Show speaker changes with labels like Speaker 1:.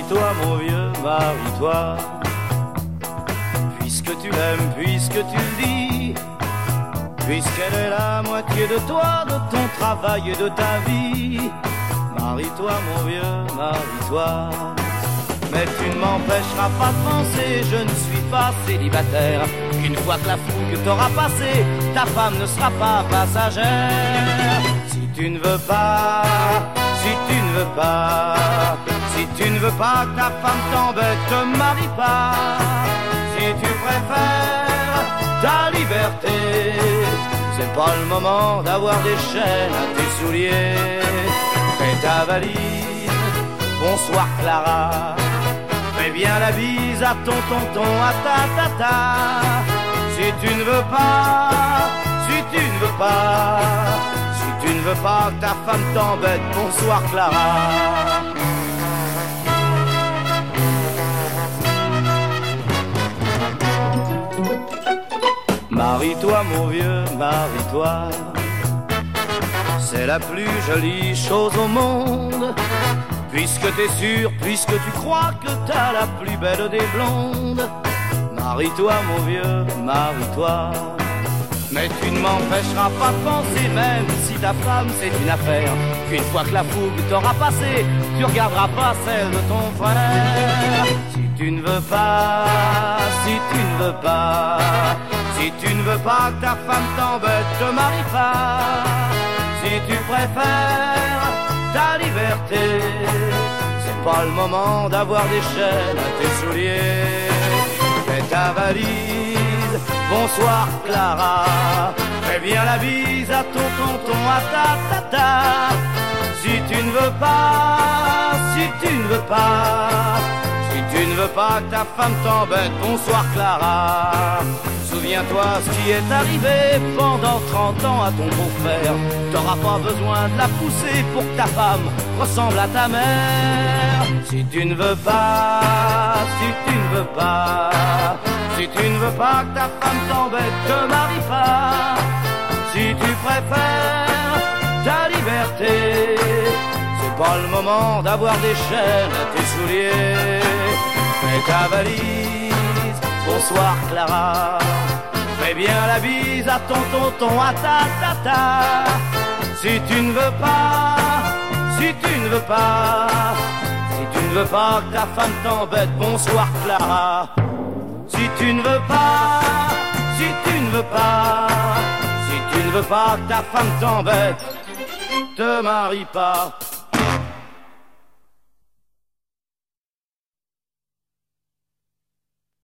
Speaker 1: Marie-toi, mon vieux, marie-toi. Puisque tu l'aimes, puisque tu le dis, puisqu'elle est la moitié de toi, de ton travail et de ta vie. Marie-toi, mon vieux, marie-toi. Mais tu ne m'empêcheras pas de penser, je ne suis pas célibataire. Qu'une fois que la fougue t'aura passé, ta femme ne sera pas passagère. Si tu ne veux pas, si tu ne veux pas, si tu ne veux pas que ta femme t'embête, te marie pas. Si tu préfères ta liberté, c'est pas le moment d'avoir des chaînes à tes souliers. Fais ta valise, bonsoir Clara. Fais bien la bise à ton tonton, à ta tata. Si tu ne veux pas, si tu ne veux pas, si tu ne veux pas que ta femme t'embête, bonsoir Clara. Marie-toi, mon vieux, marie-toi. C'est la plus jolie chose au monde. Puisque t'es sûr, puisque tu crois que t'as la plus belle des blondes. Marie-toi, mon vieux, marie-toi. Mais tu ne m'empêcheras pas de penser, même si ta femme c'est une affaire, qu'une fois que la fougue t'aura passé, tu regarderas pas celle de ton frère. Si tu ne veux pas, si tu ne veux pas, si tu ne veux pas que ta femme t'embête, te marie pas. Si tu préfères ta liberté, c'est pas le moment d'avoir des chaînes à tes souliers. Fais ta valise, bonsoir Clara. Fais bien la bise à ton tonton, à ta tata. Si tu ne veux pas, si tu ne veux pas, si tu ne veux pas que ta femme t'embête, bonsoir Clara. Souviens-toi ce qui est arrivé pendant 30 ans à ton beau-frère. T'auras pas besoin de la pousser pour que ta femme ressemble à ta mère. Si tu ne veux pas, si tu ne veux pas, si tu ne veux pas que ta femme t'embête, te marie pas. Si tu préfères ta liberté, c'est pas le moment d'avoir des chaînes à tes souliers. Fais ta valise, bonsoir Clara. Fais bien la bise à ton tonton, à ta tata. Si tu ne veux pas, si tu ne veux pas, si tu ne veux pas que ta femme t'embête, bonsoir Clara. Si tu ne veux pas, si tu ne veux pas, si tu ne veux pas que ta femme t'embête, te marie pas.